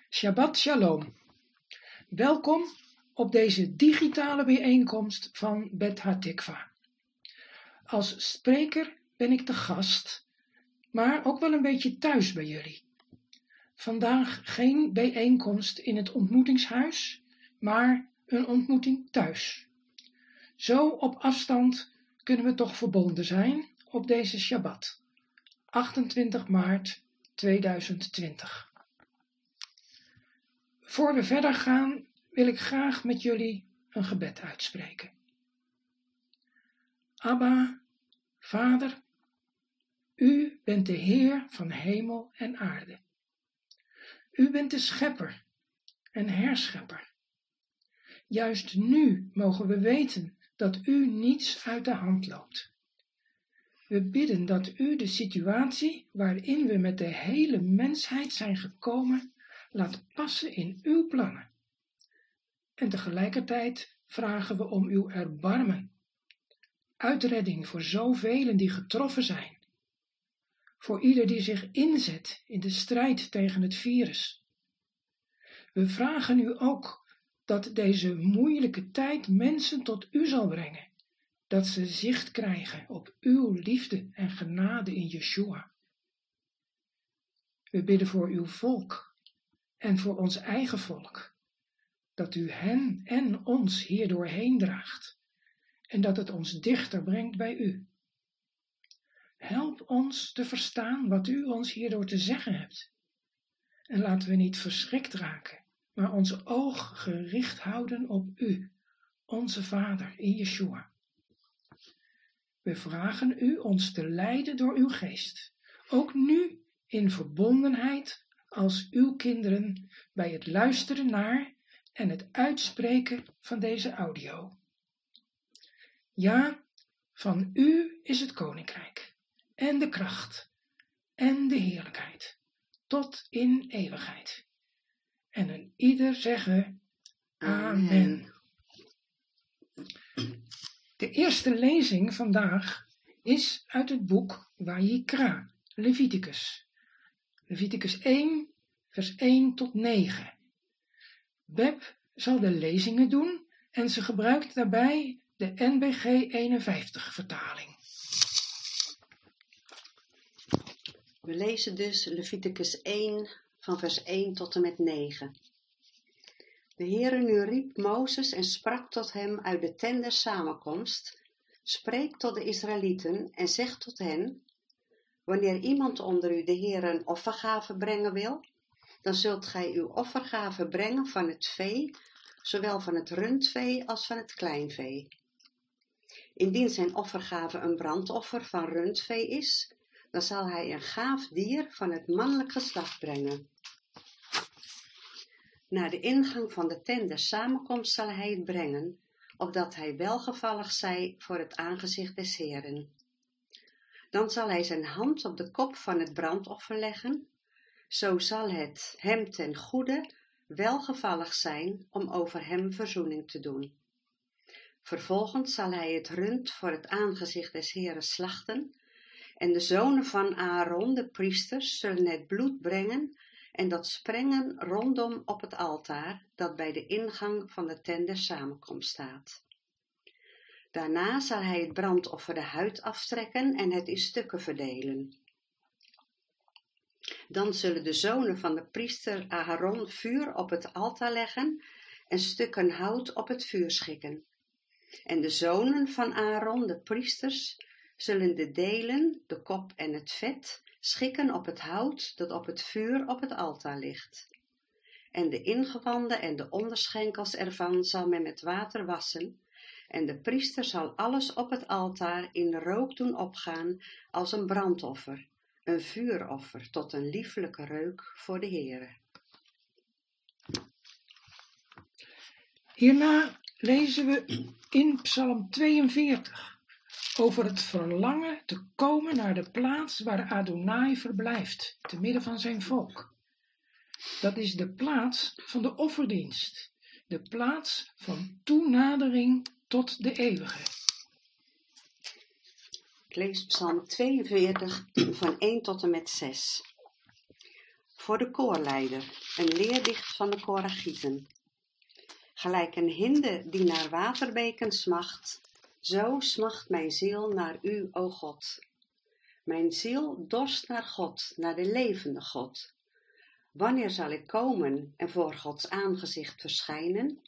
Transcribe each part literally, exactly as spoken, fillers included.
Shabbat Shalom. Welkom op deze digitale bijeenkomst van Bet HaTikva. Als spreker ben ik de gast, maar ook wel een beetje thuis bij jullie. Vandaag geen bijeenkomst in het ontmoetingshuis, maar een ontmoeting thuis. Zo op afstand kunnen we toch verbonden zijn op deze Shabbat, achtentwintig maart tweeduizend twintig. Voor we verder gaan, wil ik graag met jullie een gebed uitspreken. Abba, Vader, U bent de Heer van hemel en aarde. U bent de schepper en herschepper. Juist nu mogen we weten dat U niets uit de hand loopt. We bidden dat U de situatie waarin we met de hele mensheid zijn gekomen, laat passen in uw plannen. En tegelijkertijd vragen we om uw erbarmen, uitredding voor zoveel die getroffen zijn, voor ieder die zich inzet in de strijd tegen het virus. We vragen u ook dat deze moeilijke tijd mensen tot u zal brengen, dat ze zicht krijgen op uw liefde en genade in Yeshua. We bidden voor uw volk en voor ons eigen volk, dat u hen en ons hierdoor heen draagt en dat het ons dichter brengt bij u. Help ons te verstaan wat u ons hierdoor te zeggen hebt. En laten we niet verschrikt raken, maar ons oog gericht houden op u, onze Vader in Yeshua. We vragen u ons te leiden door uw geest, ook nu in verbondenheid als uw kinderen bij het luisteren naar en het uitspreken van deze audio. Ja, van u is het koninkrijk en de kracht en de heerlijkheid tot in eeuwigheid. En een ieder zeggen Amen. De eerste lezing vandaag is uit het boek Vayikra, Leviticus. Leviticus één, vers één tot negen. Beb zal de lezingen doen en ze gebruikt daarbij de N B G eenenvijftig vertaling. We lezen dus Leviticus één van vers één tot en met negen. De Heere nu riep Mozes en sprak tot hem uit de tent der samenkomst. Spreek tot de Israëlieten en zeg tot hen: wanneer iemand onder u de Heere een offergave brengen wil, dan zult gij uw offergave brengen van het vee, zowel van het rundvee als van het kleinvee. Indien zijn offergave een brandoffer van rundvee is, dan zal hij een gaaf dier van het mannelijk geslacht brengen. Naar de ingang van de tent der samenkomst zal hij het brengen, opdat hij welgevallig zij voor het aangezicht des Heeren. Dan zal hij zijn hand op de kop van het brandoffer leggen, zo zal het hem ten goede welgevallig zijn om over hem verzoening te doen. Vervolgens zal hij het rund voor het aangezicht des Heeren slachten, en de zonen van Aaron, de priesters, zullen het bloed brengen en dat sprengen rondom op het altaar, dat bij de ingang van de tent der samenkomst staat. Daarna zal hij het brandoffer de huid aftrekken en het in stukken verdelen. Dan zullen de zonen van de priester Aaron vuur op het altaar leggen en stukken hout op het vuur schikken. En de zonen van Aaron, de priesters, zullen de delen, de kop en het vet, schikken op het hout dat op het vuur op het altaar ligt. En de ingewanden en de onderschenkels ervan zal men met water wassen, en de priester zal alles op het altaar in rook doen opgaan als een brandoffer, een vuuroffer tot een liefelijke reuk voor de Heere. Hierna lezen we in Psalm tweeënveertig over het verlangen te komen naar de plaats waar Adonai verblijft, te midden van zijn volk. Dat is de plaats van de offerdienst, de plaats van toenadering tot de eeuwige. Ik lees Psalm tweeënveertig van één tot en met zes. voor de koorleider, een leerdicht van de Koragieten. Gelijk een hinde die naar waterbeken smacht, zo smacht mijn ziel naar u, o God. Mijn ziel dorst naar God, naar de levende God. Wanneer zal ik komen en voor Gods aangezicht verschijnen?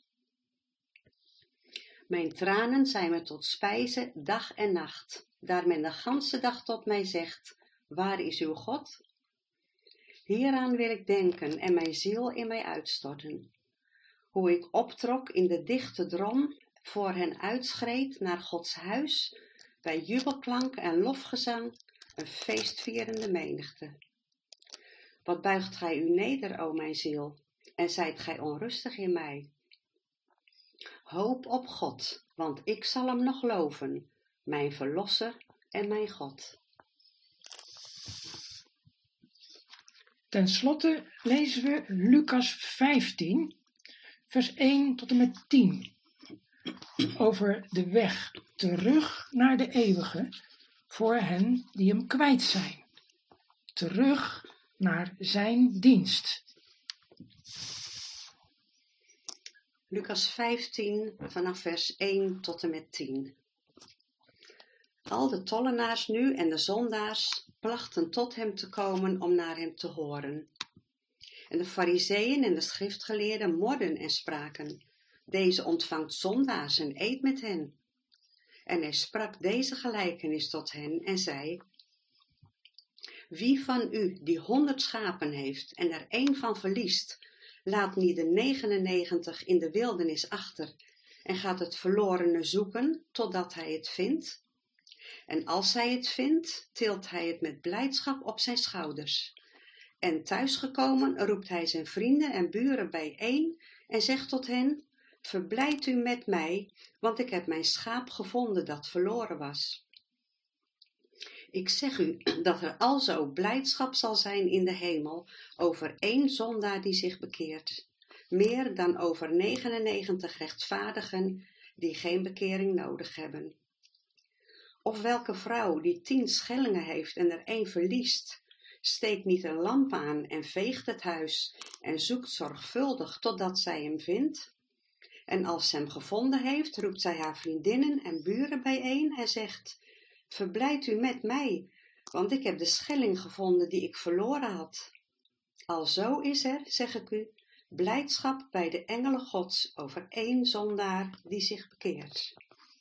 Mijn tranen zijn me tot spijze dag en nacht, daar men de ganse dag tot mij zegt, waar is uw God? Hieraan wil ik denken en mijn ziel in mij uitstorten. Hoe ik optrok in de dichte drom, voor hen uitschreed naar Gods huis, bij jubelklank en lofgezang, een feestvierende menigte. Wat buigt gij u neder, o mijn ziel, en zijt gij onrustig in mij? Hoop op God, want ik zal hem nog loven, mijn verlosser en mijn God. Ten slotte lezen we Lucas vijftien, vers één tot en met tien, over de weg terug naar de eeuwige voor hen die hem kwijt zijn. Terug naar zijn dienst. Lucas vijftien vanaf vers één tot en met tien. Al de tollenaars nu en de zondaars plachten tot hem te komen om naar hem te horen. En de farizeeën en de schriftgeleerden morden en spraken, deze ontvangt zondaars en eet met hen. En hij sprak deze gelijkenis tot hen en zei, wie van u die honderd schapen heeft en er één van verliest, laat niet de negenennegentig in de wildernis achter en gaat het verlorene zoeken totdat hij het vindt? En als hij het vindt, tilt hij het met blijdschap op zijn schouders. En thuisgekomen roept hij zijn vrienden en buren bijeen en zegt tot hen, verblijd u met mij, want ik heb mijn schaap gevonden dat verloren was. Ik zeg u dat er alzo blijdschap zal zijn in de hemel over één zondaar die zich bekeert, meer dan over negenennegentig rechtvaardigen die geen bekering nodig hebben. Of welke vrouw die tien schellingen heeft en er één verliest, steekt niet een lamp aan en veegt het huis en zoekt zorgvuldig totdat zij hem vindt? En als ze hem gevonden heeft, roept zij haar vriendinnen en buren bijeen en zegt, verblijd u met mij, want ik heb de schelling gevonden die ik verloren had. Alzo is er, zeg ik u, blijdschap bij de engelen Gods over één zondaar die zich bekeert.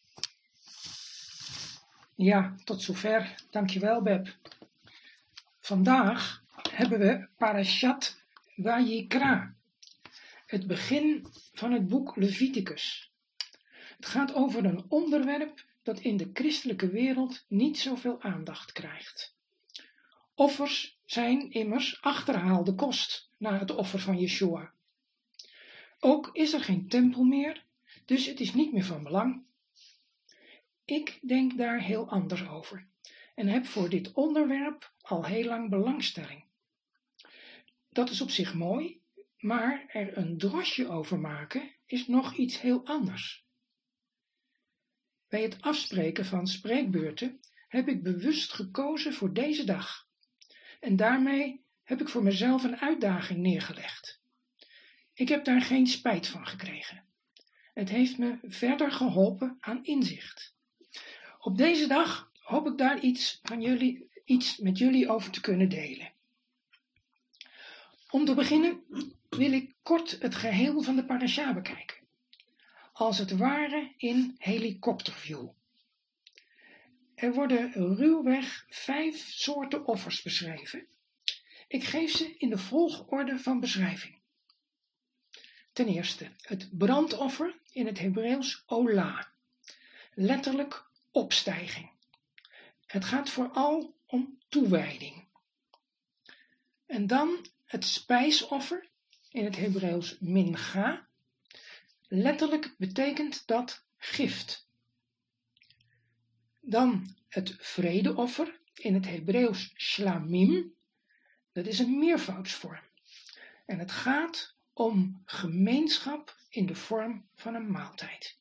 Ja, tot zover. Dankjewel, Beb. Vandaag hebben we Parashat Vayikra, het begin van het boek Leviticus. Het gaat over een onderwerp dat in de christelijke wereld niet zoveel aandacht krijgt. Offers zijn immers achterhaalde kost na het offer van Yeshua. Ook is er geen tempel meer, dus het is niet meer van belang. Ik denk daar heel anders over en heb voor dit onderwerp al heel lang belangstelling. Dat is op zich mooi, maar er een drosje over maken is nog iets heel anders. Bij het afspreken van spreekbeurten heb ik bewust gekozen voor deze dag. En daarmee heb ik voor mezelf een uitdaging neergelegd. Ik heb daar geen spijt van gekregen. Het heeft me verder geholpen aan inzicht. Op deze dag hoop ik daar iets, van jullie, iets met jullie over te kunnen delen. Om te beginnen wil ik kort het geheel van de parasha bekijken. Als het ware in helikopterview. Er worden ruwweg vijf soorten offers beschreven. Ik geef ze in de volgorde van beschrijving. Ten eerste het brandoffer in het Hebreeuws ola, letterlijk opstijging. Het gaat vooral om toewijding. En dan het spijsoffer in het Hebreeuws mincha. Letterlijk betekent dat gift. Dan het vredeoffer in het Hebreeuws shlamim. Dat is een meervoudsvorm. En het gaat om gemeenschap in de vorm van een maaltijd.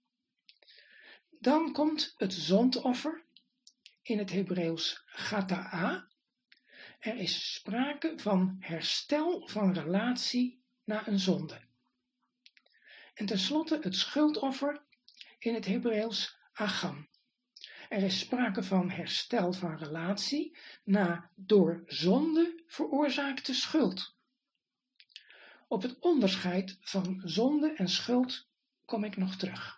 Dan komt het zondoffer in het Hebreeuws chata'a. er is sprake van herstel van relatie na een zonde. En tenslotte het schuldoffer in het Hebreeuws agam. Er is sprake van herstel van relatie na door zonde veroorzaakte schuld. Op het onderscheid van zonde en schuld kom ik nog terug.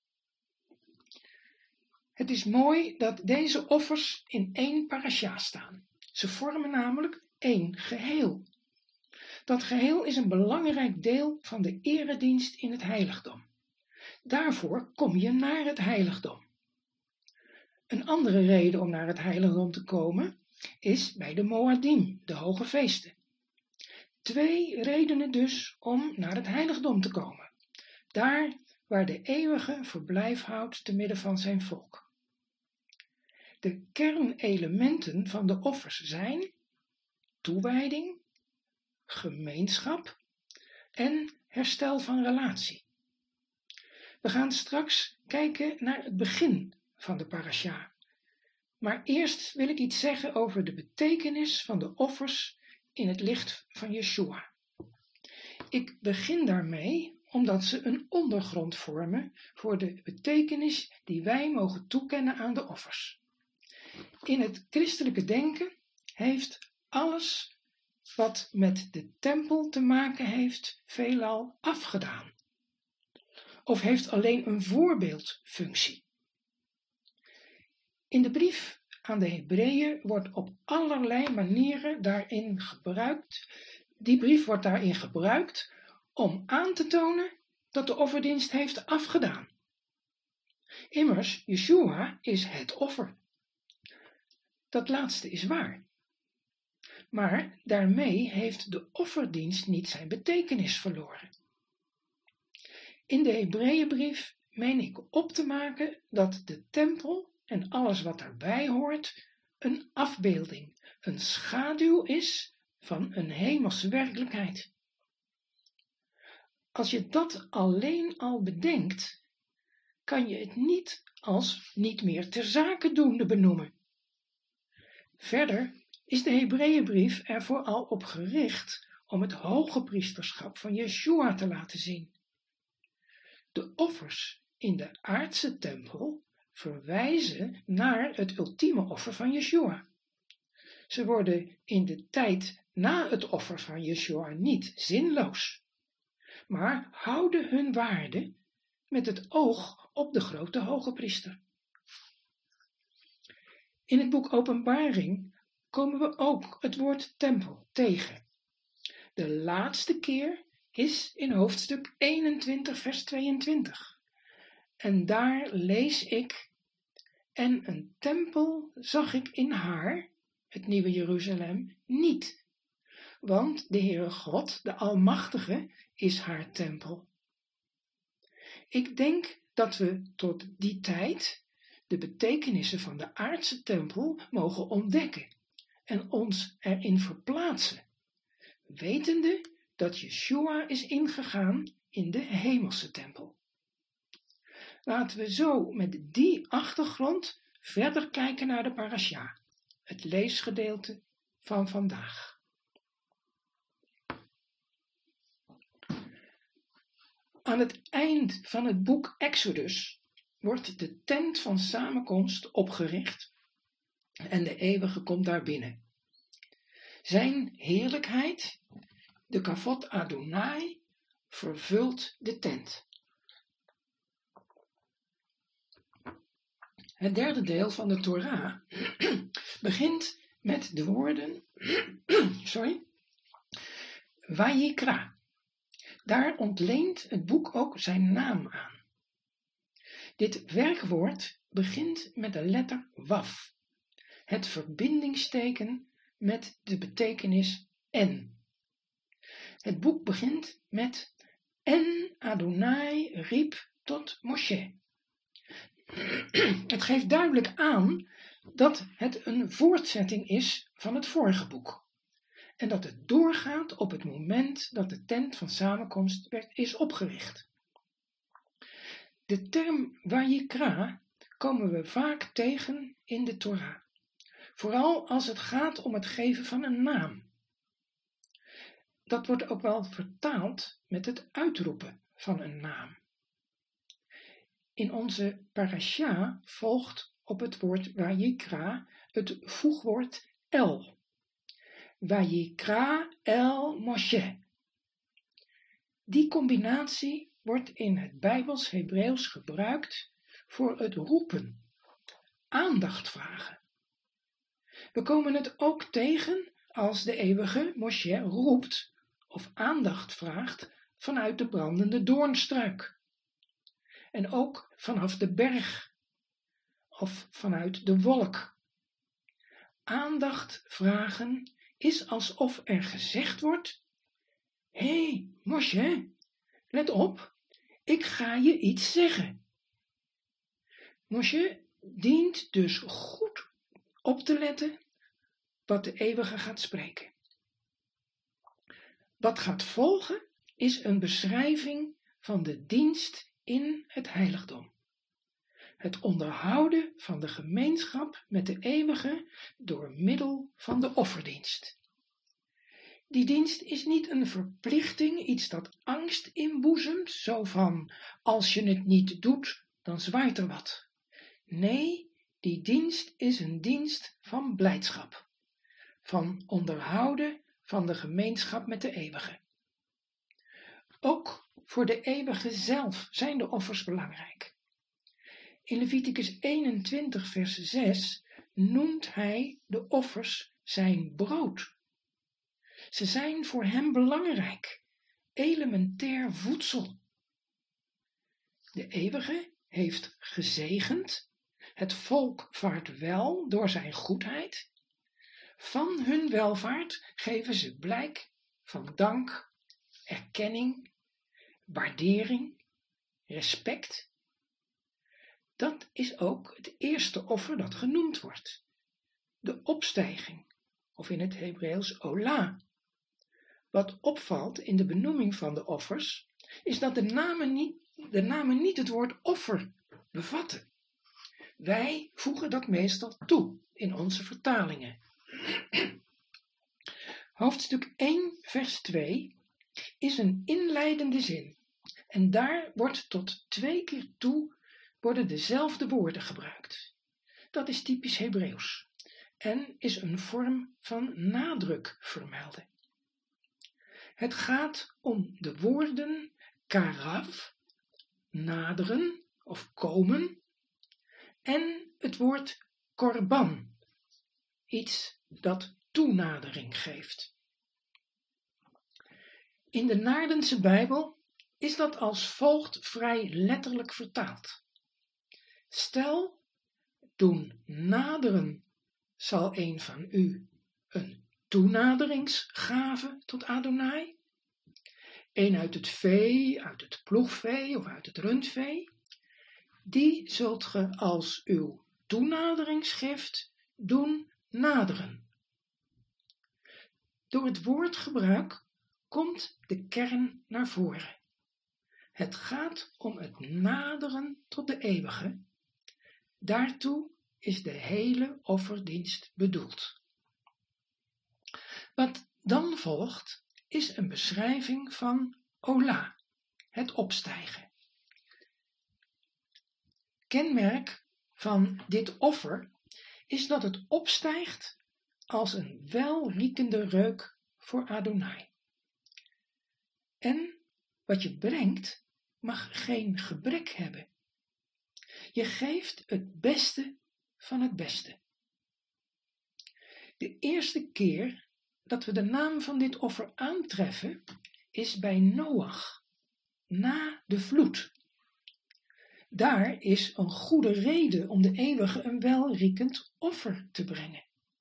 Het is mooi dat deze offers in één parasha staan. Ze vormen namelijk één geheel. Dat geheel is een belangrijk deel van de eredienst in het heiligdom. Daarvoor kom je naar het heiligdom. Een andere reden om naar het heiligdom te komen is bij de Moadim, de hoge feesten. Twee redenen dus om naar het heiligdom te komen. Daar waar de eeuwige verblijf houdt te midden van zijn volk. De kernelementen van de offers zijn toewijding, gemeenschap en herstel van relatie. We gaan straks kijken naar het begin van de parasha. Maar eerst wil ik iets zeggen over de betekenis van de offers in het licht van Yeshua. Ik begin daarmee omdat ze een ondergrond vormen voor de betekenis die wij mogen toekennen aan de offers. In het christelijke denken heeft alles wat met de tempel te maken heeft veelal afgedaan. Of heeft alleen een voorbeeldfunctie. In de brief aan de Hebreeën wordt op allerlei manieren daarin gebruikt. Die brief wordt daarin gebruikt om aan te tonen dat de offerdienst heeft afgedaan. Immers, Yeshua is het offer. Dat laatste is waar. Maar daarmee heeft de offerdienst niet zijn betekenis verloren. In de Hebreeënbrief meen ik op te maken dat de tempel en alles wat daarbij hoort een afbeelding, een schaduw is van een hemelse werkelijkheid. Als je dat alleen al bedenkt, kan je het niet als niet meer ter zake doende benoemen. Verder is de Hebreeënbrief er vooral op gericht om het hoge priesterschap van Yeshua te laten zien. De offers in de aardse tempel verwijzen naar het ultieme offer van Yeshua. Ze worden in de tijd na het offer van Yeshua niet zinloos, maar houden hun waarde met het oog op de grote hoge priester. In het boek Openbaring komen we ook het woord tempel tegen. De laatste keer is in hoofdstuk eenentwintig vers tweeëntwintig. En daar lees ik: en een tempel zag ik in haar, het nieuwe Jeruzalem, niet. Want de Heere God, de Almachtige, is haar tempel. Ik denk dat we tot die tijd de betekenissen van de aardse tempel mogen ontdekken en ons erin verplaatsen, wetende dat Yeshua is ingegaan in de hemelse tempel. Laten we zo met die achtergrond verder kijken naar de parasha, het leesgedeelte van vandaag. Aan het eind van het boek Exodus wordt de tent van samenkomst opgericht en de eeuwige komt daar binnen. Zijn heerlijkheid, de kavod Adonai, vervult de tent. Het derde deel van de Torah begint met de woorden, sorry, Vayikra. Daar ontleent het boek ook zijn naam aan. Dit werkwoord begint met de letter Waf, het verbindingsteken met de betekenis en. Het boek begint met en Adonai riep tot Moshe. Het geeft duidelijk aan dat het een voortzetting is van het vorige boek. En dat het doorgaat op het moment dat de tent van samenkomst werd, is opgericht. De term Vayikra komen we vaak tegen in de Torah. vooral als het gaat om het geven van een naam. Dat wordt ook wel vertaald met het uitroepen van een naam. In onze parasha volgt op het woord Vayikra het voegwoord El. Vayikra El Moshe. Die combinatie wordt in het Bijbels Hebreeuws gebruikt voor het roepen, aandacht vragen. We komen het ook tegen als de eeuwige Moshe roept of aandacht vraagt vanuit de brandende doornstruik. En ook vanaf de berg of vanuit de wolk. Aandacht vragen is alsof er gezegd wordt: hé, hey, Moshe, let op, ik ga je iets zeggen. Moshe dient dus goed op te letten wat de eeuwige gaat spreken. Wat gaat volgen is een beschrijving van de dienst in het heiligdom. Het onderhouden van de gemeenschap met de eeuwige door middel van de offerdienst. Die dienst is niet een verplichting, iets dat angst inboezemt, zo van als je het niet doet, dan zwaait er wat. Nee, die dienst is een dienst van blijdschap, van onderhouden van de gemeenschap met de eeuwige. Ook voor de eeuwige zelf zijn de offers belangrijk. In Leviticus eenentwintig vers zes noemt hij de offers zijn brood. Ze zijn voor hem belangrijk, elementair voedsel. De eeuwige heeft gezegend, het volk vaart wel door zijn goedheid. Van hun welvaart geven ze blijk van dank, erkenning, waardering, respect. Dat is ook het eerste offer dat genoemd wordt, de opstijging, of in het Hebreeuws ola. Wat opvalt in de benoeming van de offers, is dat de namen niet, de namen niet het woord offer bevatten. Wij voegen dat meestal toe in onze vertalingen. Hoofdstuk één vers twee is een inleidende zin en daar wordt tot twee keer toe worden dezelfde woorden gebruikt. Dat is typisch Hebreeuws en is een vorm van nadruk vermelden. Het gaat om de woorden karav, naderen of komen, en het woord korban, iets dat toenadering geeft. In de Naardense Bijbel is dat als volgt vrij letterlijk vertaald. Stel, doen naderen zal een van u een toenaderingsgave tot Adonai, een uit het vee, uit het ploegvee of uit het rundvee, die zult ge als uw toenaderingsgift doen naderen. Door het woordgebruik komt de kern naar voren. Het gaat om het naderen tot de eeuwige. Daartoe is de hele offerdienst bedoeld. Wat dan volgt is een beschrijving van ola, het opstijgen. Kenmerk van dit offer is dat het opstijgt als een welriekende reuk voor Adonai. En wat je brengt mag geen gebrek hebben. Je geeft het beste van het beste. De eerste keer dat we de naam van dit offer aantreffen is bij Noach, na de vloed. Daar is een goede reden om de eeuwige een welriekend offer te brengen.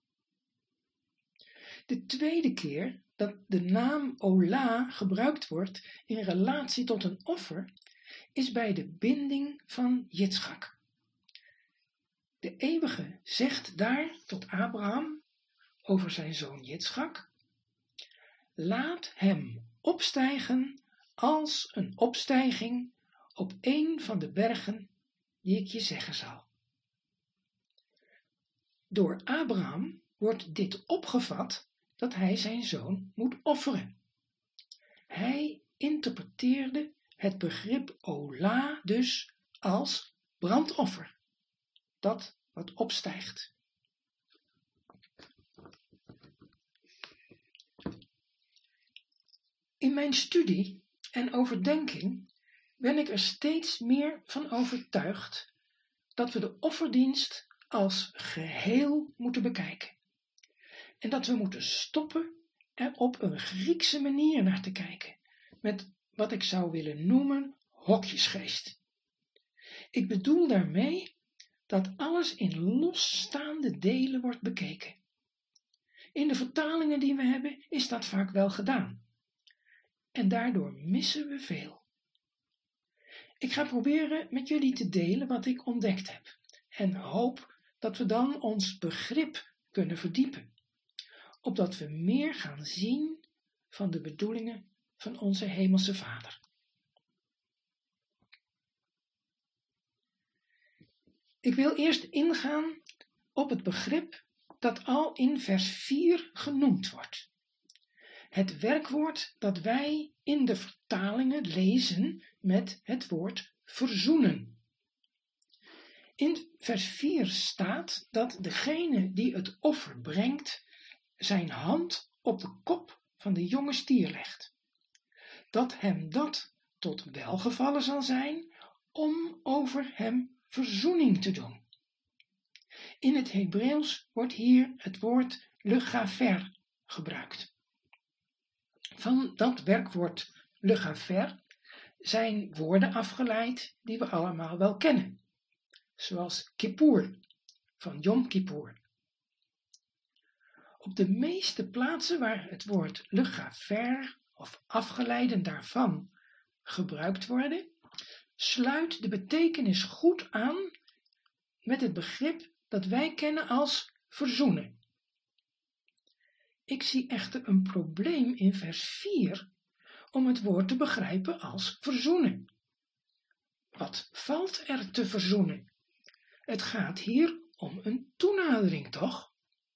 De tweede keer dat de naam Ola gebruikt wordt in relatie tot een offer is bij de binding van Jitschak. De eeuwige zegt daar tot Abraham over zijn zoon Jitschak: laat hem opstijgen als een opstijging op een van de bergen die ik je zeggen zal. Door Abraham wordt dit opgevat dat hij zijn zoon moet offeren. Hij interpreteerde het begrip ola dus als brandoffer, dat wat opstijgt. In mijn studie en overdenking ben ik er steeds meer van overtuigd dat we de offerdienst als geheel moeten bekijken. En dat we moeten stoppen er op een Griekse manier naar te kijken, met wat ik zou willen noemen hokjesgeest. Ik bedoel daarmee dat alles in losstaande delen wordt bekeken. In de vertalingen die we hebben is dat vaak wel gedaan. En daardoor missen we veel. Ik ga proberen met jullie te delen wat ik ontdekt heb en hoop dat we dan ons begrip kunnen verdiepen, opdat we meer gaan zien van de bedoelingen van onze Hemelse Vader. Ik wil eerst ingaan op het begrip dat al in vers vier genoemd wordt. Het werkwoord dat wij in de vertalingen lezen met het woord verzoenen. In vers vier staat dat degene die het offer brengt zijn hand op de kop van de jonge stier legt. Dat hem dat tot welgevallen zal zijn om over hem verzoening te doen. In het Hebreeuws wordt hier het woord legafer gebruikt. Van dat werkwoord legafer zijn woorden afgeleid die we allemaal wel kennen, zoals kippur, van Yom Kippur. Op de meeste plaatsen waar het woord legafer of afgeleiden daarvan gebruikt worden, sluit de betekenis goed aan met het begrip dat wij kennen als verzoenen. Ik zie echter een probleem in vers vier om het woord te begrijpen als verzoenen. Wat valt er te verzoenen? Het gaat hier om een toenadering, toch?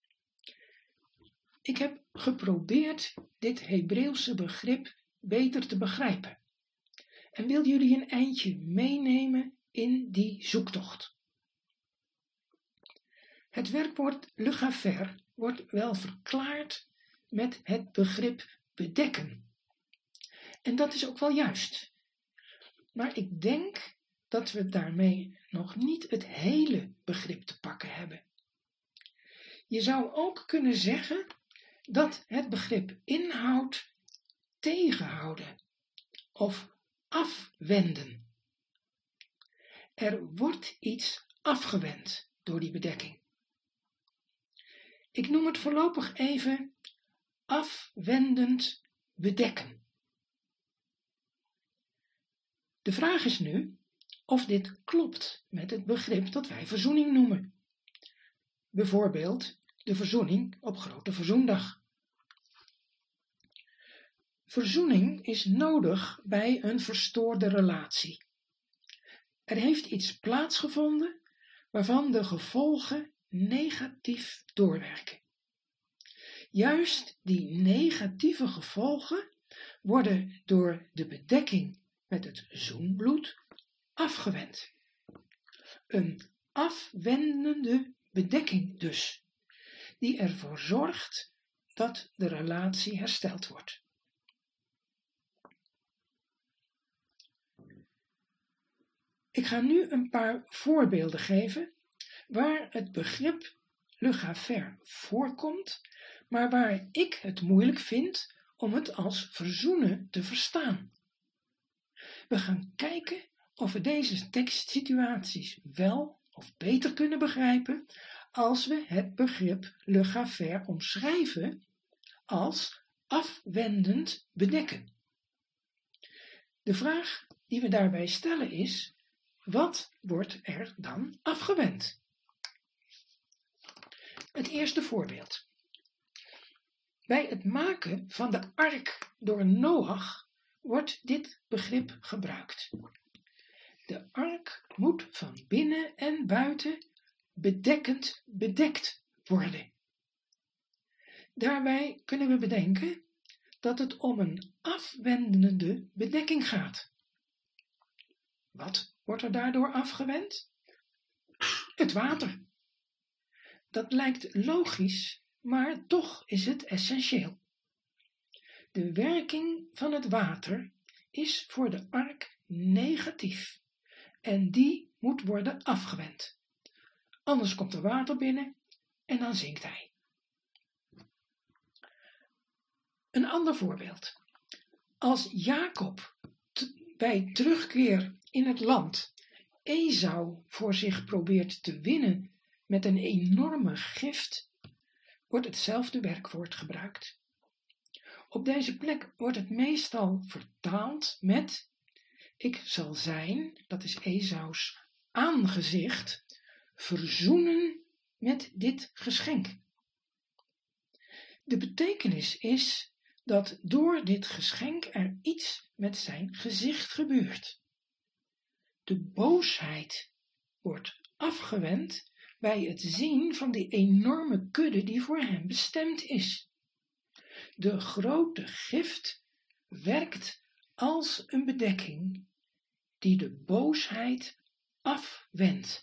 Ik heb geprobeerd dit Hebreeuwse begrip beter te begrijpen en wil jullie een eindje meenemen in die zoektocht. Het werkwoord legafer wordt wel verklaard met het begrip bedekken. En dat is ook wel juist. Maar ik denk dat we daarmee nog niet het hele begrip te pakken hebben. Je zou ook kunnen zeggen dat het begrip inhoudt tegenhouden of afwenden. Er wordt iets afgewend door die bedekking. Ik noem het voorlopig even afwendend bedekken. De vraag is nu of dit klopt met het begrip dat wij verzoening noemen. Bijvoorbeeld de verzoening op Grote Verzoendag. Verzoening is nodig bij een verstoorde relatie. Er heeft iets plaatsgevonden waarvan de gevolgen negatief doorwerken. Juist die negatieve gevolgen worden door de bedekking met het zoenbloed afgewend. Een afwendende bedekking dus, die ervoor zorgt dat de relatie hersteld wordt. Ik ga nu een paar voorbeelden geven waar het begrip legafer voorkomt, maar waar ik het moeilijk vind om het als verzoenen te verstaan. We gaan kijken of we deze tekstsituaties wel of beter kunnen begrijpen als we het begrip legafer omschrijven als afwendend bedekken. De vraag die we daarbij stellen is: wat wordt er dan afgewend? Het eerste voorbeeld. Bij het maken van de ark door Noach wordt dit begrip gebruikt. De ark moet van binnen en buiten bedekkend bedekt worden. Daarbij kunnen we bedenken dat het om een afwendende bedekking gaat. Wat wordt er daardoor afgewend? Het water. Dat lijkt logisch, maar toch is het essentieel. De werking van het water is voor de ark negatief en die moet worden afgewend. Anders komt er water binnen en dan zinkt hij. Een ander voorbeeld. Als Jacob t- bij terugkeer in het land Esau voor zich probeert te winnen met een enorme gift, wordt hetzelfde werkwoord gebruikt. Op deze plek wordt het meestal vertaald met: ik zal zijn, dat is Esaus aangezicht, verzoenen met dit geschenk. De betekenis is dat door dit geschenk er iets met zijn gezicht gebeurt. De boosheid wordt afgewend bij het zien van die enorme kudde die voor hem bestemd is. De grote gift werkt als een bedekking die de boosheid afwendt.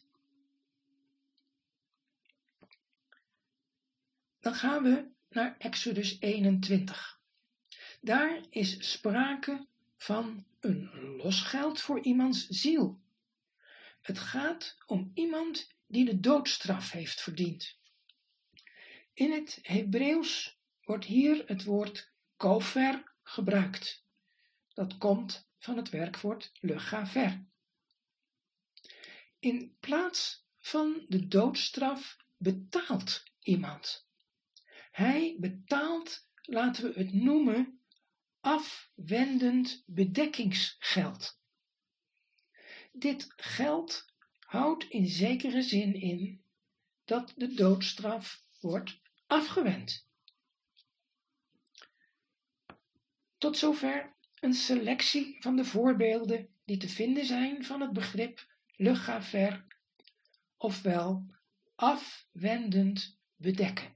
Dan gaan we naar Exodus eenentwintig. Daar is sprake van een losgeld voor iemands ziel. Het gaat om iemand die de doodstraf heeft verdiend. In het Hebreeuws wordt hier het woord kofer gebruikt. Dat komt van het werkwoord legaver. In plaats van de doodstraf betaalt iemand. Hij betaalt, laten we het noemen, afwendend bedekkingsgeld. Dit geld houdt in zekere zin in dat de doodstraf wordt afgewend. Tot zover een selectie van de voorbeelden die te vinden zijn van het begrip legaver, ofwel afwendend bedekken.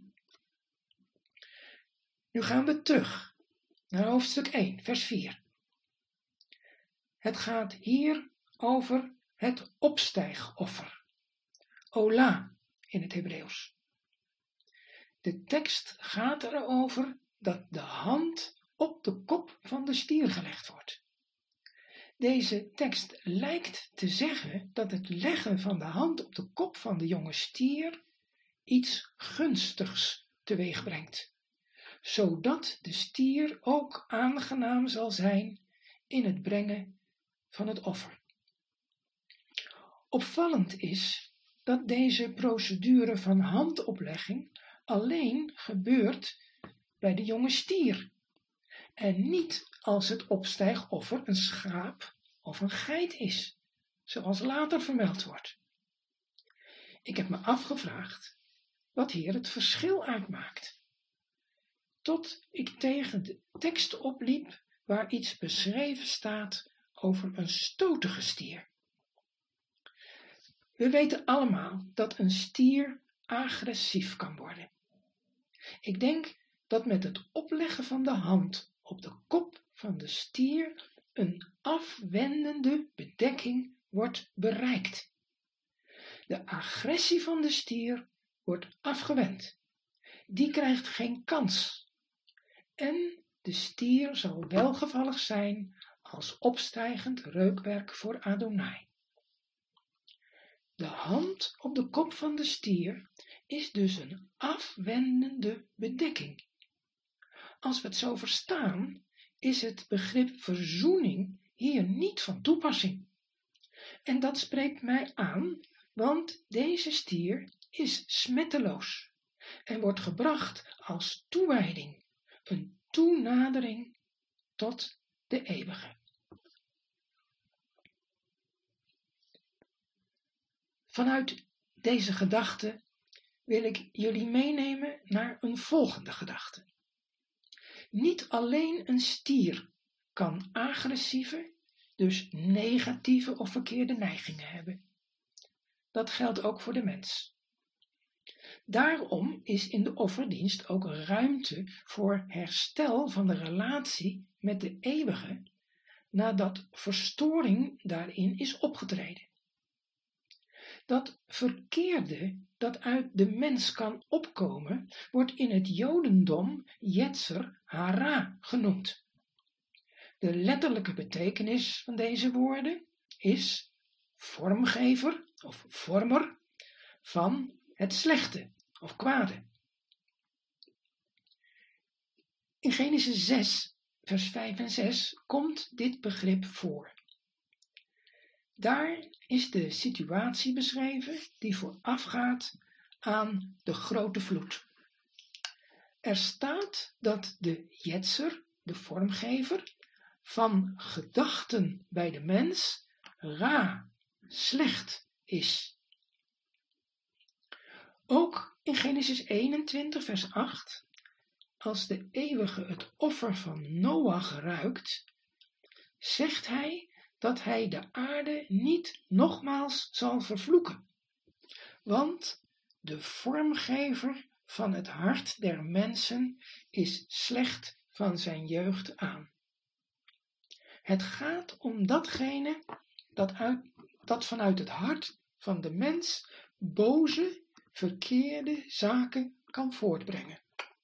Nu gaan we terug naar hoofdstuk één, vers vier. Het gaat hier over het opstijgoffer, ola in het Hebreeuws. De tekst gaat erover dat de hand op de kop van de stier gelegd wordt. Deze tekst lijkt te zeggen dat het leggen van de hand op de kop van de jonge stier iets gunstigs teweeg brengt, zodat de stier ook aangenaam zal zijn in het brengen van het offer. Opvallend is dat deze procedure van handoplegging alleen gebeurt bij de jonge stier en niet als het opstijgoffer een schaap of een geit is, zoals later vermeld wordt. Ik heb me afgevraagd wat hier het verschil uitmaakt, tot ik tegen de tekst opliep waar iets beschreven staat over een stotige stier. We weten allemaal dat een stier agressief kan worden. Ik denk dat met het opleggen van de hand op de kop van de stier een afwendende bedekking wordt bereikt. De agressie van de stier wordt afgewend. Die krijgt geen kans. En de stier zal welgevallig zijn als opstijgend reukwerk voor Adonai. De hand op de kop van de stier is dus een afwendende bedekking. Als we het zo verstaan, is het begrip verzoening hier niet van toepassing. En dat spreekt mij aan, want deze stier is smetteloos en wordt gebracht als toewijding, een toenadering tot de eeuwige. Vanuit deze gedachte wil ik jullie meenemen naar een volgende gedachte. Niet alleen een stier kan agressieve, dus negatieve of verkeerde neigingen hebben. Dat geldt ook voor de mens. Daarom is in de offerdienst ook ruimte voor herstel van de relatie met de eeuwige, nadat verstoring daarin is opgetreden. Dat verkeerde dat uit de mens kan opkomen, wordt in het Jodendom Yetzer Hara genoemd. De letterlijke betekenis van deze woorden is vormgever of vormer van het slechte of kwade. In Genesis zes, vers vijf en zes komt dit begrip voor. Daar is de situatie beschreven die voorafgaat aan de grote vloed. Er staat dat de Yetzer, de vormgever, van gedachten bij de mens ra, slecht is. Ook in Genesis eenentwintig, vers acht, als de eeuwige het offer van Noach ruikt, zegt hij dat hij de aarde niet nogmaals zal vervloeken, want de vormgever van het hart der mensen is slecht van zijn jeugd aan. Het gaat om datgene dat, uit, dat vanuit het hart van de mens boze, verkeerde zaken kan voortbrengen.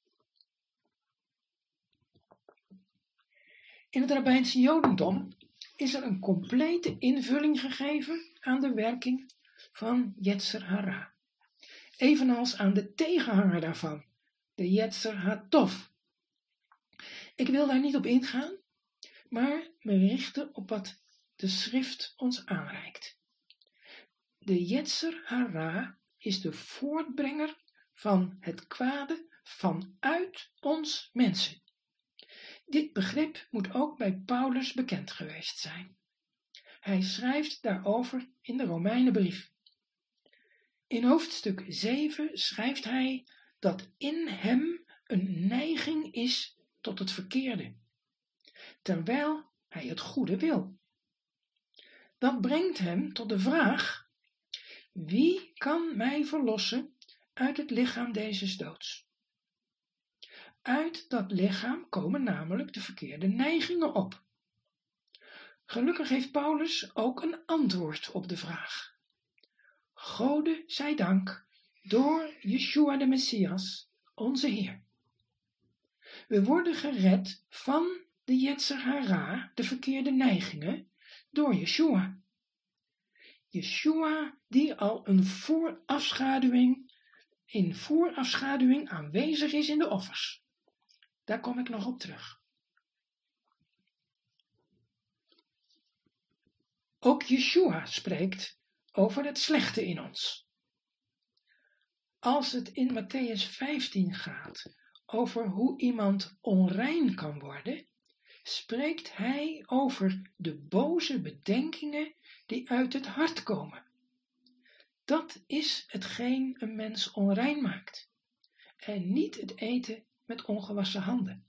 In het Rabbijnse Jodendom is er een complete invulling gegeven aan de werking van Yetzer Hara, evenals aan de tegenhanger daarvan, de Yetzer Hatov. Ik wil daar niet op ingaan, maar me richten op wat de schrift ons aanreikt. De Yetzer Hara is de voortbrenger van het kwade vanuit ons mensen. Dit begrip moet ook bij Paulus bekend geweest zijn. Hij schrijft daarover in de Romeinenbrief. In hoofdstuk zeven schrijft hij dat in hem een neiging is tot het verkeerde, terwijl hij het goede wil. Dat brengt hem tot de vraag: wie kan mij verlossen uit het lichaam dezes doods? Uit dat lichaam komen namelijk de verkeerde neigingen op. Gelukkig heeft Paulus ook een antwoord op de vraag. Gode zij dank door Yeshua de Messias, onze Heer. We worden gered van de Yetzer Hara, de verkeerde neigingen, door Yeshua. Yeshua die al een voorafschaduwing, in voorafschaduwing aanwezig is in de offers. Daar kom ik nog op terug. Ook Yeshua spreekt over het slechte in ons. Als het in Mattheüs vijftien gaat over hoe iemand onrein kan worden, spreekt hij over de boze bedenkingen die uit het hart komen. Dat is hetgeen een mens onrein maakt, en niet het eten met ongewassen handen.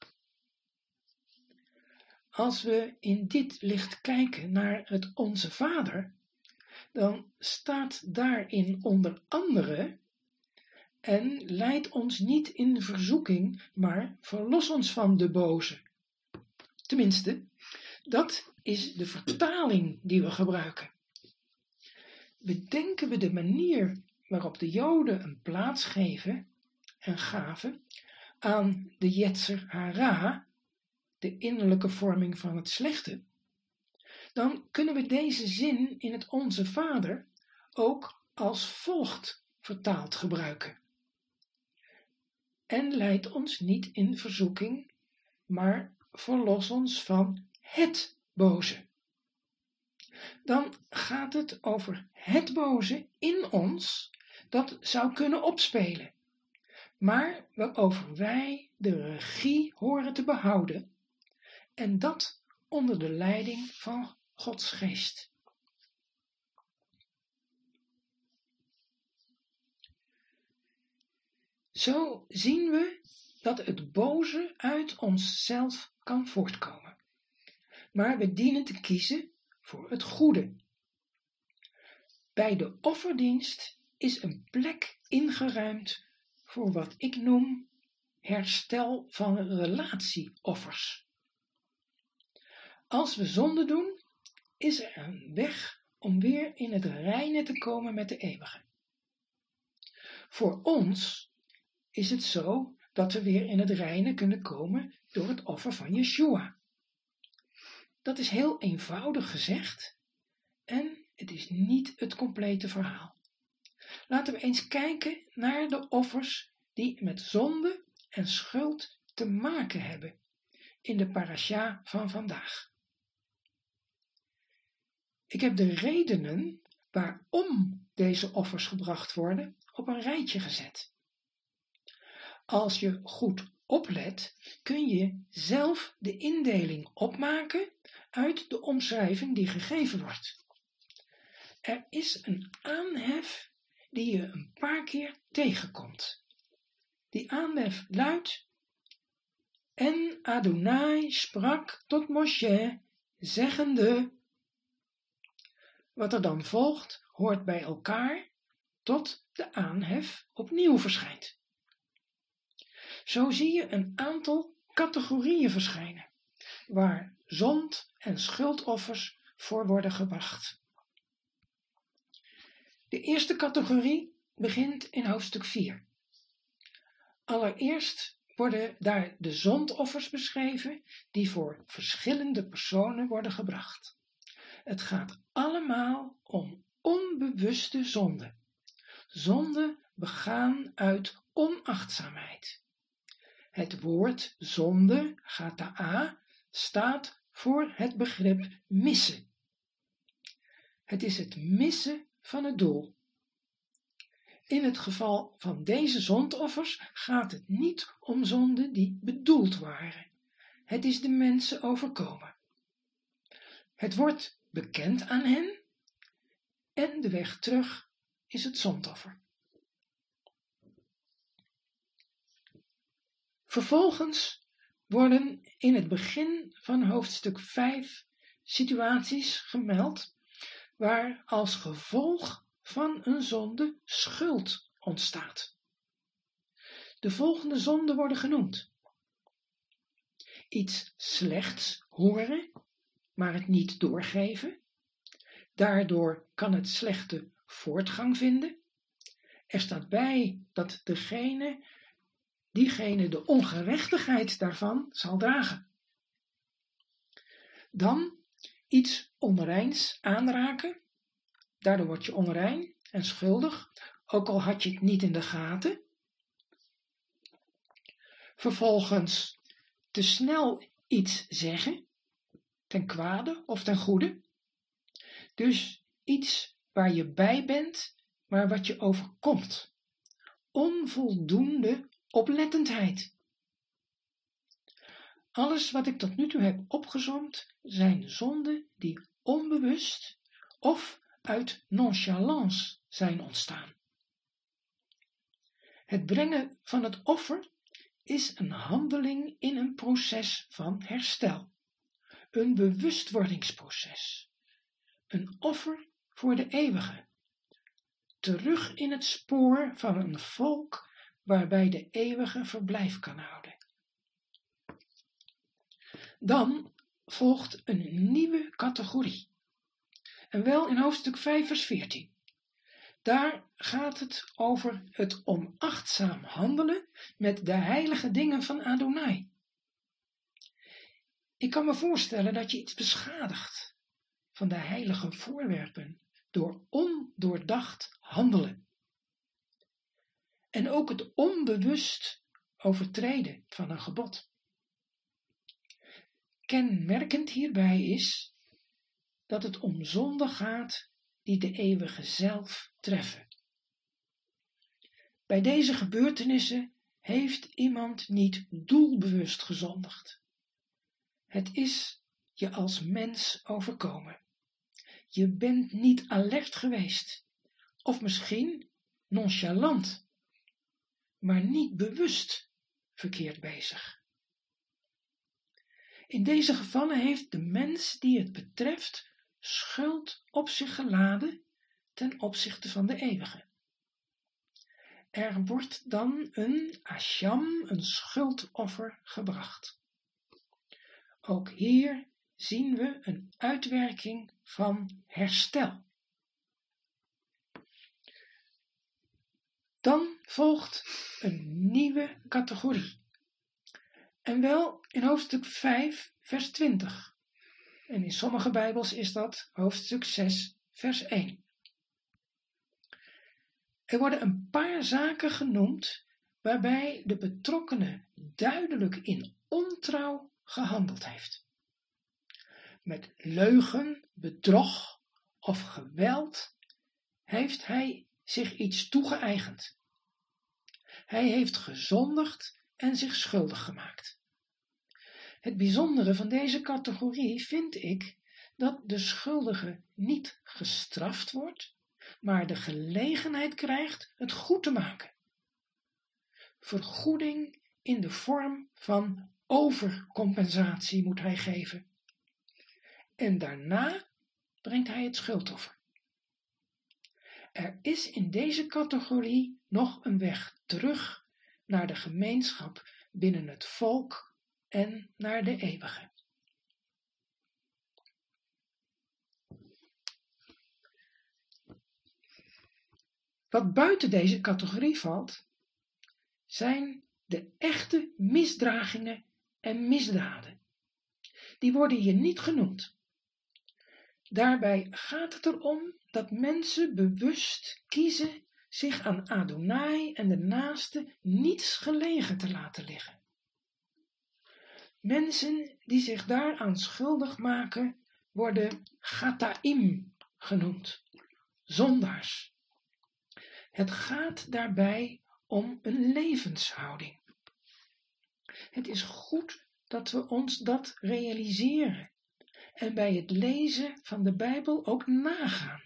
Als we in dit licht kijken naar het Onze Vader, dan staat daarin onder andere: en leid ons niet in de verzoeking, maar verlos ons van de boze. Tenminste, dat is de vertaling die we gebruiken. Bedenken we de manier waarop de Joden een plaats geven en gaven aan de Yetzer Hara, de innerlijke vorming van het slechte, dan kunnen we deze zin in het Onze Vader ook als volgt vertaald gebruiken. En leid ons niet in verzoeking, maar verlos ons van het boze. Dan gaat het over het boze in ons dat zou kunnen opspelen, maar waarover wij de regie horen te behouden, en dat onder de leiding van Gods geest. Zo zien we dat het boze uit onszelf kan voortkomen, maar we dienen te kiezen voor het goede. Bij de offerdienst is een plek ingeruimd voor wat ik noem herstel van relatieoffers. Als we zonde doen, is er een weg om weer in het reine te komen met de eeuwige. Voor ons is het zo dat we weer in het reine kunnen komen door het offer van Yeshua. Dat is heel eenvoudig gezegd en het is niet het complete verhaal. Laten we eens kijken naar de offers die met zonde en schuld te maken hebben in de parasha van vandaag. Ik heb de redenen waarom deze offers gebracht worden op een rijtje gezet. Als je goed oplet, kun je zelf de indeling opmaken uit de omschrijving die gegeven wordt. Er is een aanhef die je een paar keer tegenkomt. Die aanhef luidt: En Adonai sprak tot Moshe, zeggende. Wat er dan volgt, hoort bij elkaar tot de aanhef opnieuw verschijnt. Zo zie je een aantal categorieën verschijnen, waar zond- en schuldoffers voor worden gebracht. De eerste categorie begint in hoofdstuk vier. Allereerst worden daar de zondoffers beschreven die voor verschillende personen worden gebracht. Het gaat allemaal om onbewuste zonde. Zonde begaan uit onachtzaamheid. Het woord zonde, gata'a, staat voor het begrip missen. Het is het missen van het doel. In het geval van deze zondoffers gaat het niet om zonden die bedoeld waren. Het is de mensen overkomen. Het wordt bekend aan hen en de weg terug is het zondoffer. Vervolgens worden in het begin van hoofdstuk vijf situaties gemeld waar als gevolg van een zonde schuld ontstaat. De volgende zonden worden genoemd. Iets slechts horen, maar het niet doorgeven. Daardoor kan het slechte voortgang vinden. Er staat bij dat degene, diegene de ongerechtigheid daarvan zal dragen. Dan iets onreins aanraken. Daardoor word je onrein en schuldig, ook al had je het niet in de gaten. Vervolgens te snel iets zeggen, ten kwade of ten goede. Dus iets waar je bij bent, maar wat je overkomt. Onvoldoende oplettendheid. Alles wat ik tot nu toe heb opgezomd zijn zonden die onbewust of uit nonchalance zijn ontstaan. Het brengen van het offer is een handeling in een proces van herstel, een bewustwordingsproces, een offer voor de eeuwige, terug in het spoor van een volk waarbij de eeuwige verblijf kan houden. Dan volgt een nieuwe categorie, en wel in hoofdstuk vijf vers veertien. Daar gaat het over het onachtzaam handelen met de heilige dingen van Adonai. Ik kan me voorstellen dat je iets beschadigt van de heilige voorwerpen door ondoordacht handelen. En ook het onbewust overtreden van een gebod. Kenmerkend hierbij is dat het om zonden gaat die de eeuwige zelf treffen. Bij deze gebeurtenissen heeft iemand niet doelbewust gezondigd. Het is je als mens overkomen. Je bent niet alert geweest, of misschien nonchalant, maar niet bewust verkeerd bezig. In deze gevallen heeft de mens die het betreft schuld op zich geladen ten opzichte van de eeuwige. er wordt dan een asham, een schuldoffer, gebracht. Ook hier zien we een uitwerking van herstel. Dan volgt een nieuwe categorie. En wel in hoofdstuk vijf, vers twintig. En in sommige Bijbels is dat hoofdstuk zes, vers één. Er worden een paar zaken genoemd waarbij de betrokkene duidelijk in ontrouw gehandeld heeft. Met leugen, bedrog of geweld heeft hij zich iets toegeëigend. Hij heeft gezondigd en zich schuldig gemaakt. Het bijzondere van deze categorie vind ik dat de schuldige niet gestraft wordt, maar de gelegenheid krijgt het goed te maken. Vergoeding in de vorm van overcompensatie moet hij geven. En daarna brengt hij het schuldoffer. Er is in deze categorie nog een weg terug naar de gemeenschap binnen het volk en naar de eeuwige. Wat buiten deze categorie valt, zijn de echte misdragingen en misdaden. Die worden hier niet genoemd. Daarbij gaat het erom dat mensen bewust kiezen zich aan Adonai en de naaste niets gelegen te laten liggen. Mensen die zich daaraan schuldig maken, worden chataim genoemd, zondaars. Het gaat daarbij om een levenshouding. Het is goed dat we ons dat realiseren en bij het lezen van de Bijbel ook nagaan.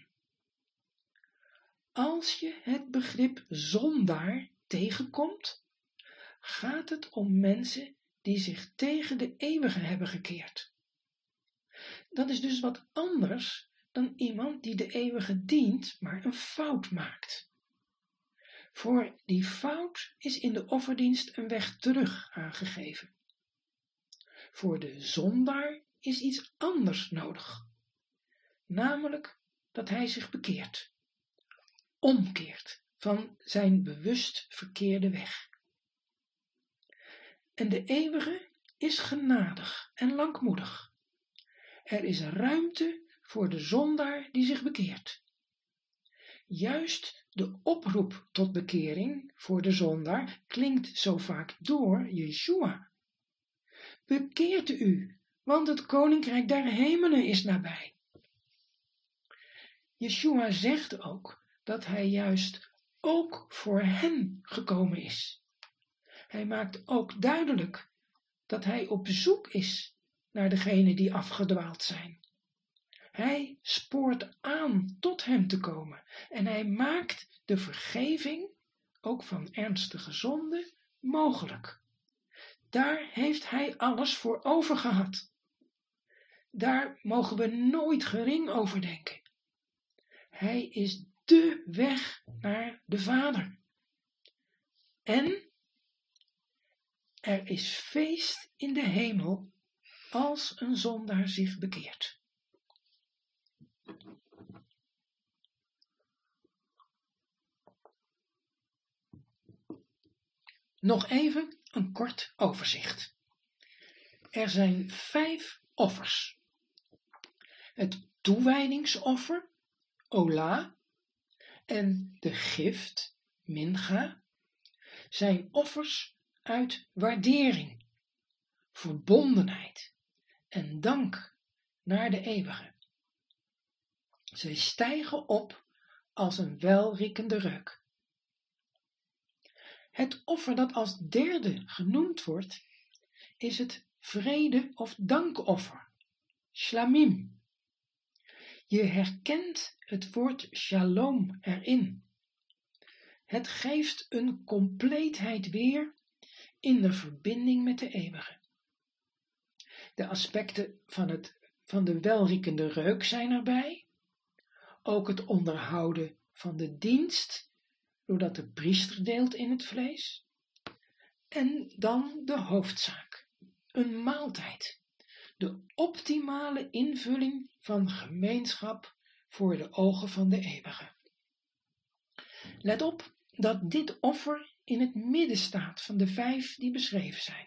Als je het begrip zondaar tegenkomt, gaat het om mensen die zich tegen de eeuwige hebben gekeerd. Dat is dus wat anders dan iemand die de eeuwige dient, maar een fout maakt. Voor die fout is in de offerdienst een weg terug aangegeven. Voor de zondaar is iets anders nodig, namelijk dat hij zich bekeert, omkeert van zijn bewust verkeerde weg. En de eeuwige is genadig en langmoedig. Er is ruimte voor de zondaar die zich bekeert. Juist de oproep tot bekering voor de zondaar klinkt zo vaak door Yeshua. Bekeert u, want het koninkrijk der hemelen is nabij. Yeshua zegt ook dat hij juist ook voor hen gekomen is. Hij maakt ook duidelijk dat hij op zoek is naar degenen die afgedwaald zijn. Hij spoort aan tot hem te komen en hij maakt de vergeving, ook van ernstige zonden, mogelijk. Daar heeft hij alles voor over gehad. Daar mogen we nooit gering over denken. Hij is dé weg naar de Vader. En er is feest in de hemel als een zondaar zich bekeert. Nog even een kort overzicht. Er zijn vijf offers. Het toewijdingsoffer, ola, en de gift, mincha, zijn offers uit waardering, verbondenheid en dank naar de eeuwige. Zij stijgen op als een welriekende reuk. Het offer dat als derde genoemd wordt, is het vrede- of dankoffer, shlamim. Je herkent het woord shalom erin. Het geeft een compleetheid weer in de verbinding met de eeuwige. De aspecten van, het, van de welriekende reuk zijn erbij. Ook het onderhouden van de dienst doordat de priester deelt in het vlees. En dan de hoofdzaak, een maaltijd, de optimale invulling van gemeenschap voor de ogen van de eeuwige. Let op dat dit offer in het midden staat van de vijf die beschreven zijn.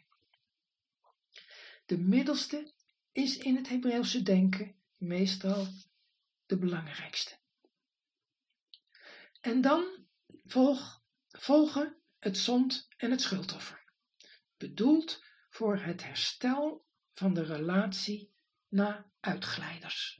De middelste is in het Hebreeuwse denken meestal de belangrijkste. En dan volg, volgen het zond- en het schuldoffer, bedoeld voor het herstel van de relatie na uitglijders.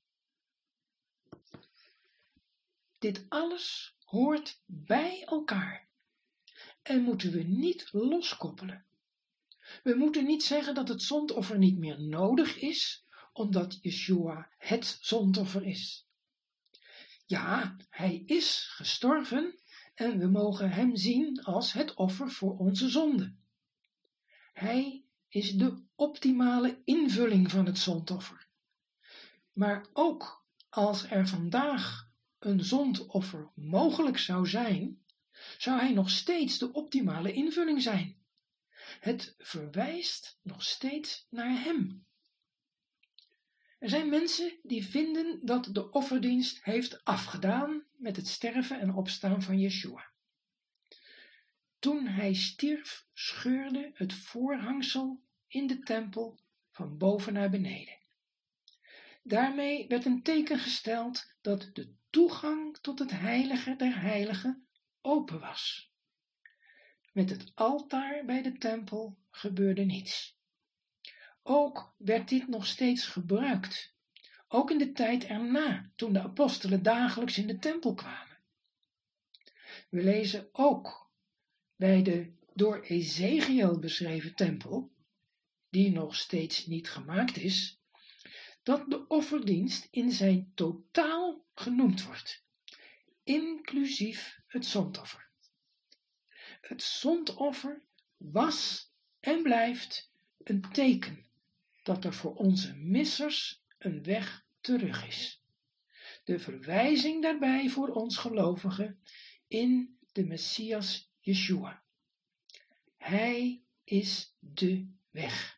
Dit alles hoort bij elkaar en moeten we niet loskoppelen. We moeten niet zeggen dat het zondoffer niet meer nodig is, omdat Yeshua het zondoffer is. Ja, hij is gestorven en we mogen hem zien als het offer voor onze zonde. Hij is de optimale invulling van het zondoffer. Maar ook als er vandaag een zondoffer mogelijk zou zijn, zou hij nog steeds de optimale invulling zijn. Het verwijst nog steeds naar hem. Er zijn mensen die vinden dat de offerdienst heeft afgedaan met het sterven en opstaan van Yeshua. Toen hij stierf, scheurde het voorhangsel in de tempel van boven naar beneden. Daarmee werd een teken gesteld dat de toegang tot het heilige der heiligen open was. Met het altaar bij de tempel gebeurde niets. Ook werd dit nog steeds gebruikt, ook in de tijd erna, toen de apostelen dagelijks in de tempel kwamen. We lezen ook bij de door Ezechiel beschreven tempel, die nog steeds niet gemaakt is, dat de offerdienst in zijn totaal genoemd wordt, inclusief het zondoffer. Het zondoffer was en blijft een teken dat er voor onze missers een weg terug is. De verwijzing daarbij voor ons gelovigen in de Messias Yeshua. Hij is de weg.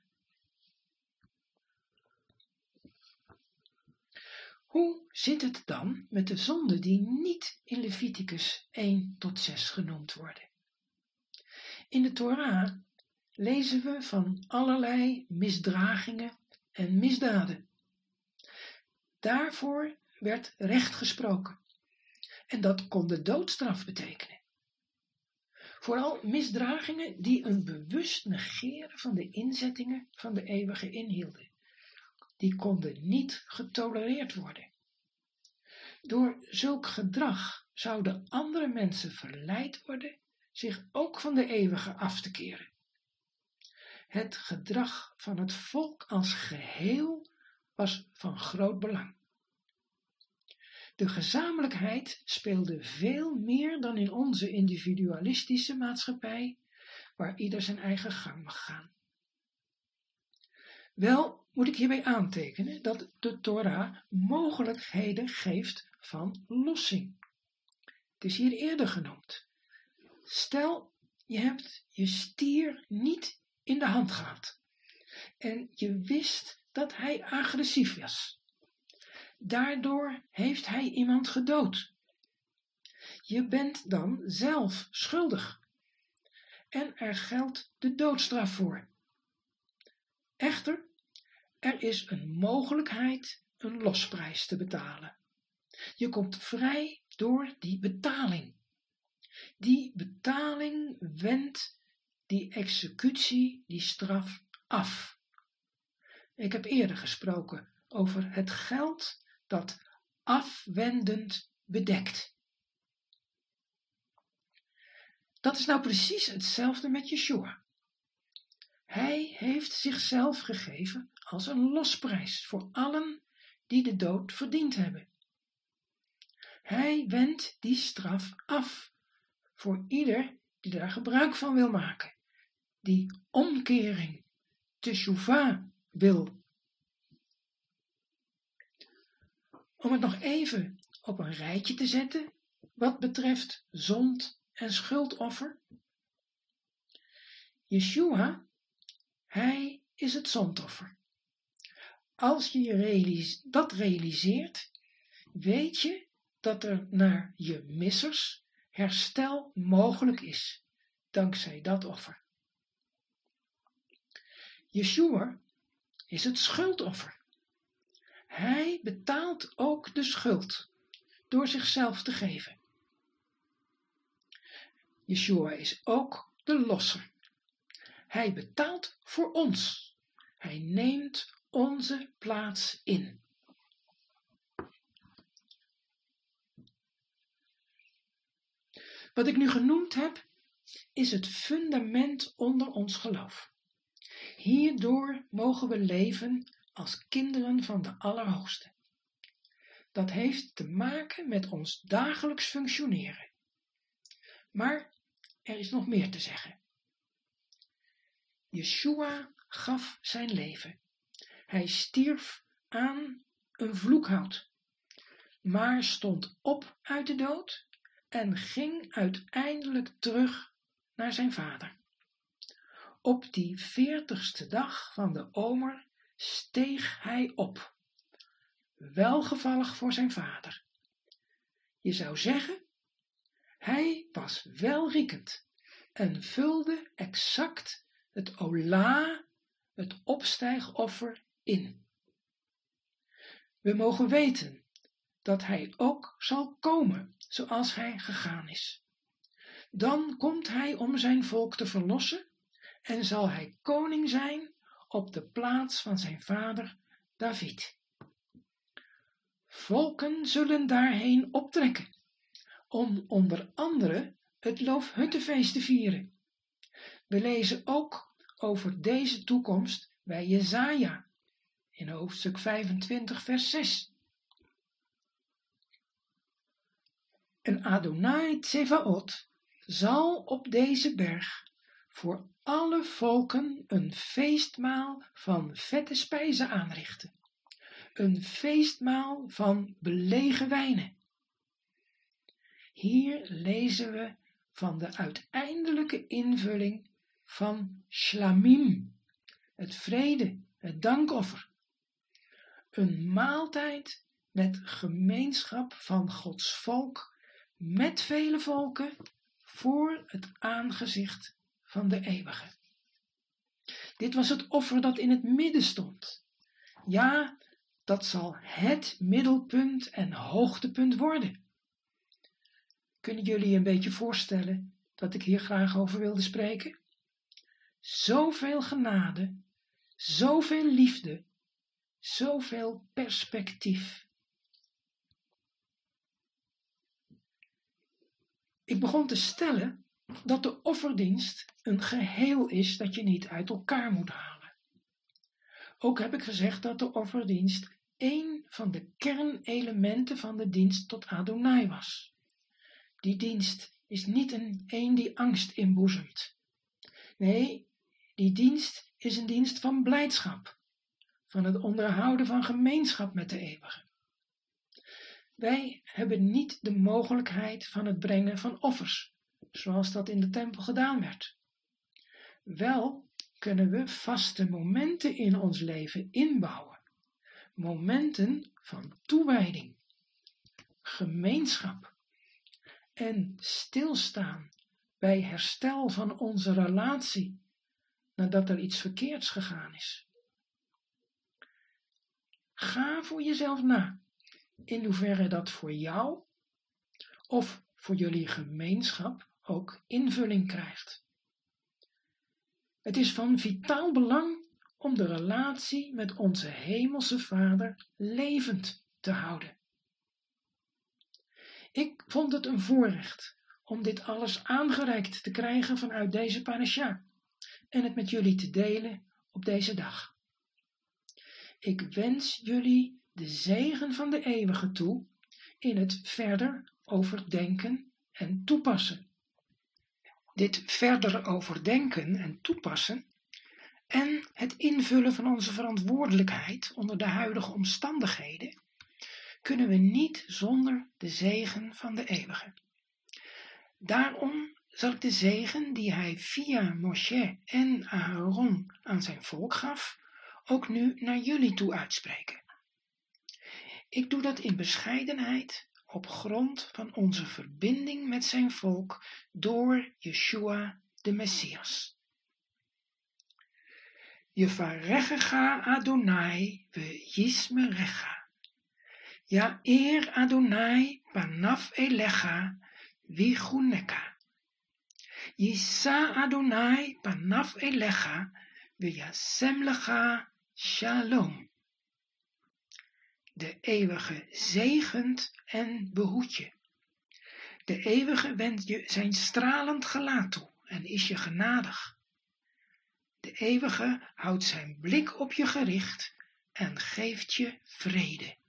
Hoe zit het dan met de zonden die niet in Leviticus één tot zes genoemd worden? In de Torah lezen we van allerlei misdragingen en misdaden. Daarvoor werd recht gesproken en dat kon de doodstraf betekenen. Vooral misdragingen die een bewust negeren van de inzettingen van de eeuwige inhielden. Die konden niet getolereerd worden. Door zulk gedrag zouden andere mensen verleid worden zich ook van de eeuwige af te keren. Het gedrag van het volk als geheel was van groot belang. De gezamenlijkheid speelde veel meer dan in onze individualistische maatschappij, waar ieder zijn eigen gang mag gaan. Wel moet ik hierbij aantekenen dat de Torah mogelijkheden geeft van lossing. Het is hier eerder genoemd. Stel, je hebt je stier niet in de hand gehad en je wist dat hij agressief was. Daardoor heeft hij iemand gedood. Je bent dan zelf schuldig en er geldt de doodstraf voor. Echter, er is een mogelijkheid een losprijs te betalen. Je komt vrij door die betaling. Die betaling wendt die executie, die straf af. Ik heb eerder gesproken over het geld dat afwendend bedekt. Dat is nou precies hetzelfde met Yeshua. Hij heeft zichzelf gegeven als een losprijs voor allen die de dood verdiend hebben. Hij wendt die straf af voor ieder die daar gebruik van wil maken, die omkering, teshuvah wil. Om het nog even op een rijtje te zetten, wat betreft zond- en schuldoffer? Yeshua, hij is het zondoffer. Als je, je realis- dat realiseert, weet je dat er naar je missers herstel mogelijk is, dankzij dat offer. Yeshua is het schuldoffer. Hij betaalt ook de schuld door zichzelf te geven. Yeshua is ook de losser. Hij betaalt voor ons. Hij neemt onze plaats in. Wat ik nu genoemd heb, is het fundament onder ons geloof. Hierdoor mogen we leven als kinderen van de Allerhoogste. Dat heeft te maken met ons dagelijks functioneren. Maar er is nog meer te zeggen. Yeshua gaf zijn leven. Hij stierf aan een vloekhout, maar stond op uit de dood en ging uiteindelijk terug naar zijn vader. Op die veertigste dag van de omer steeg hij op, welgevallig voor zijn vader. Je zou zeggen, hij was welriekend en vulde exact het ola, het opstijgoffer, in. We mogen weten dat hij ook zal komen zoals hij gegaan is. Dan komt hij om zijn volk te verlossen en zal hij koning zijn op de plaats van zijn vader David. Volken zullen daarheen optrekken, om onder andere het Loofhuttenfeest te vieren. We lezen ook over deze toekomst bij Jesaja in hoofdstuk vijfentwintig vers zes. En Adonai Tsevaot zal op deze berg voor alle volken een feestmaal van vette spijzen aanrichten, een feestmaal van belegen wijnen. Hier lezen we van de uiteindelijke invulling van Shlamim, het vrede, het dankoffer. Een maaltijd met gemeenschap van Gods volk met vele volken voor het aangezicht van de eeuwige. Dit was het offer dat in het midden stond. Ja, dat zal het middelpunt en hoogtepunt worden. Kunnen jullie een beetje voorstellen wat ik hier graag over wilde spreken? Zoveel genade, zoveel liefde, zoveel perspectief. Ik begon te stellen dat de offerdienst een geheel is dat je niet uit elkaar moet halen. Ook heb ik gezegd dat de offerdienst één van de kernelementen van de dienst tot Adonai was. Die dienst is niet een een die angst inboezemt. Nee, die dienst is een dienst van blijdschap, van het onderhouden van gemeenschap met de eeuwige. Wij hebben niet de mogelijkheid van het brengen van offers, zoals dat in de tempel gedaan werd. Wel kunnen we vaste momenten in ons leven inbouwen, momenten van toewijding, gemeenschap en stilstaan bij herstel van onze relatie nadat er iets verkeerds gegaan is. Ga voor jezelf na, in hoeverre dat voor jou of voor jullie gemeenschap ook invulling krijgt. Het is van vitaal belang om de relatie met onze hemelse Vader levend te houden. Ik vond het een voorrecht om dit alles aangereikt te krijgen vanuit deze parasha en het met jullie te delen op deze dag. Ik wens jullie de zegen van de eeuwige toe in het verder overdenken en toepassen. Dit verder overdenken en toepassen en het invullen van onze verantwoordelijkheid onder de huidige omstandigheden kunnen we niet zonder de zegen van de eeuwige. Daarom zal ik de zegen die hij via Moshe en Aaron aan zijn volk gaf, ook nu naar jullie toe uitspreken. Ik doe dat in bescheidenheid op grond van onze verbinding met zijn volk door Yeshua de Messias. Yevarechecha Adonai ve yismerecha. Ja eer Adonai panaf elecha vichuneka. Yisa Adonai panaf elecha ve yasem lecha shalom. De eeuwige zegent en behoedt je. De eeuwige wendt je zijn stralend gelaat toe en is je genadig. De eeuwige houdt zijn blik op je gericht en geeft je vrede.